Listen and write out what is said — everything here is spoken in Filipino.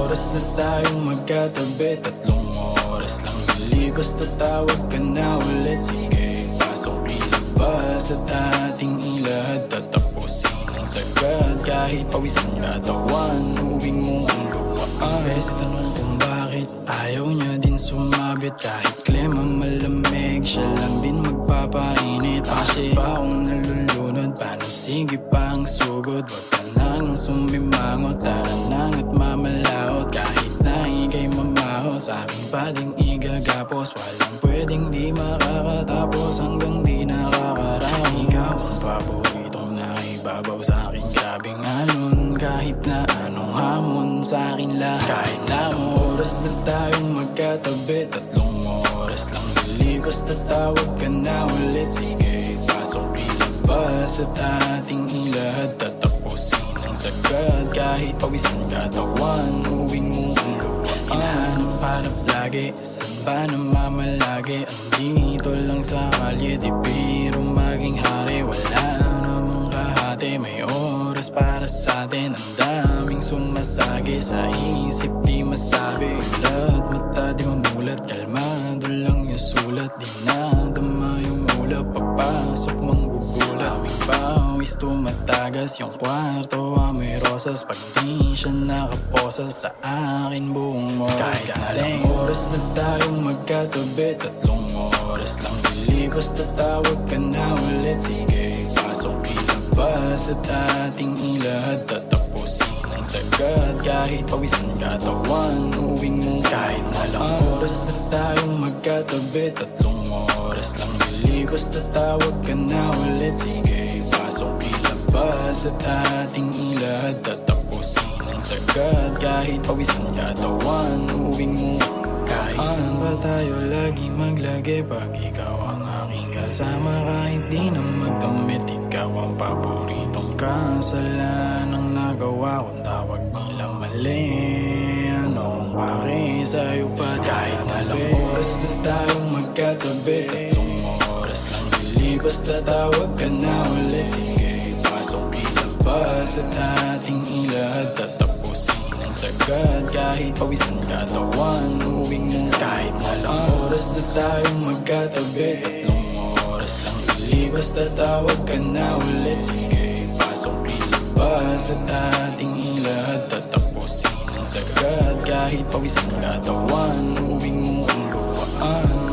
oras na tayong magkatabi, 3 oras lang liligos, tatawag ka na ulit. Sige, pasok ilabas at ating ilahad, tatapusin ang sagad. Kahit pawisan katawan, uwing mo ang luwaan. Kasi tanong kung bakit ayaw niya din sumabit. Kahit klema malamig, siya lang din magpapainit. Kasi pa akong nalulunod, paano sige pa ang sugod. Wag ka nang sumimangot, tara nang at mamalaot. Kahit na ika'y mamaho, sa aking pading igagapos. Walang pwedeng di makakatapos hanggang di nakakarami. Ikaw ang paboritong naibabaw sa aking grabing alon. Kahit na anong hamon sa akin lahat. Kahit na oras na tayong magkatabi, 3 oras lang liligos, tatawag ka na ulit. Sige, pasok ilabas at ating ilahad, tatapusin ang sagad. Kahit pawisan katawan, uwing mo ang luwaan. Hinahanap-hanap lagi, saan ba namamalagi? Andito lang sa kalye, di biro maging hari. Wala namang kahati, may oras para sa atin. Ang daming sumasagi sa isip, di masabi. Ulat mata, di mamulat, kalmado lang yung sulat. Di nadama yung ulap, papasok manggugulat. Aming pawis tumatagas, yung kwarto amoy rosas. Pag di siya nakaposas sa akin buong oras. Kahit na lang oras na tayong magkatabi, 3 oras lang liligos, tatawag ka na ulit. Sige, pasok ilabas at ating ilahad, tatapusin ang sagad. Kahit pawisan katawan, uwing mo. Kahit na lang oras na tayong magkatabi, 3 oras lang liligos, tatawag ka na ulit. Sige, pasok ilabas at ating ilahad, tatapusin ang sagad. Kahit pawisan katawan, uwing mo. Kahit saan ba tayo lagi maglagi, pag ikaw ang aking kasama. Kahit di na magdamit, ikaw ang paboritong kasalanang nagawa kung tawag nila mali. Anong bakit sa'yo pa? Kahit na lang oras na tayong magkatabi, 3 oras lang liligos, tatawag ka na ulit. Sige, pasok ilabas at ating ilahad, tatapusin ang sagad. Kahit pawisan katawan, uwing mo. Kahit na lang oras na tayong magkatabi, 3 oras lang liligos, tatawag ka na ulit. Sige, pasok ilabas at ating ilahad, tatapusin ang sagad. Kahit pawisan katawan, uwing mo ang luwaan.